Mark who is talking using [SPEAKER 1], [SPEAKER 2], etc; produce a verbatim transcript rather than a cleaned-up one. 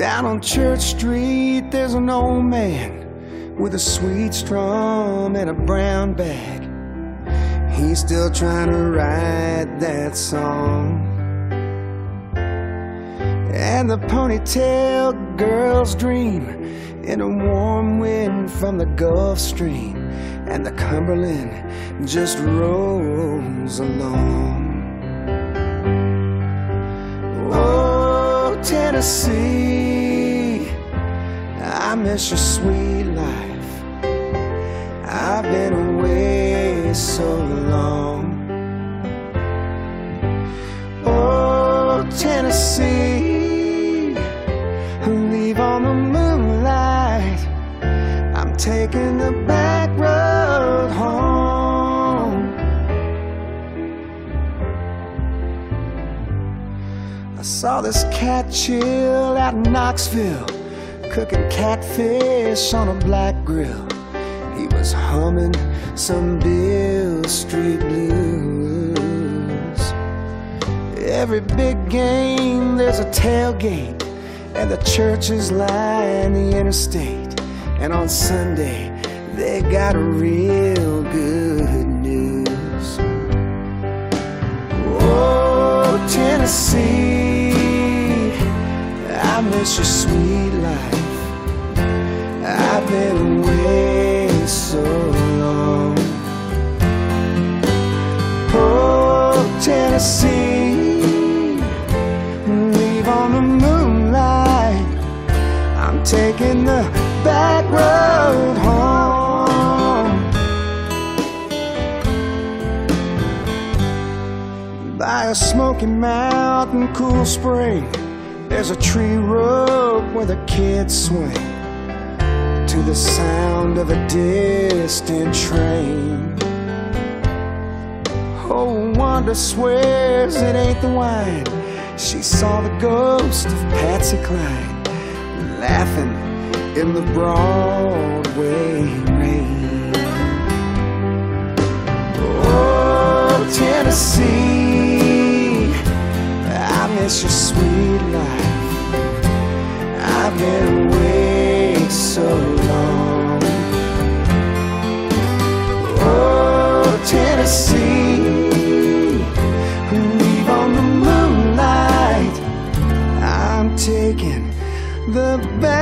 [SPEAKER 1] Down on Church Street there's an old man with a sweet strum and a brown bag. He's still trying to write that song. And the ponytail girls dream in a warm wind from the Gulf Stream, and the Cumberland just rolls along. Oh, Tennessee, I miss your sweet life. I've been away so long. Oh, Tennessee, leave on the moonlight. I'm taking the back road home. I saw this cat chill out in Knoxville, cooking catfish on a black grill. He was humming some Beale Street blues. Every big game there's a tailgate, and the churches line the interstate. And on Sunday they got real good news. Oh, Tennessee, I miss your sweet life. I've been away so long. Oh, Tennessee, leave on the moonlight. I'm taking the back road home. By a Smoky Mountain cool spring, there's a tree rope where the kids swing to the sound of a distant train. Oh, Wanda swears it ain't the wine. She saw the ghost of Patsy Cline laughing in the Broadway rain. Oh, Tennessee, I miss your sweet life. I've been away so long. Oh, Tennessee, leave on the moonlight. I'm taking the back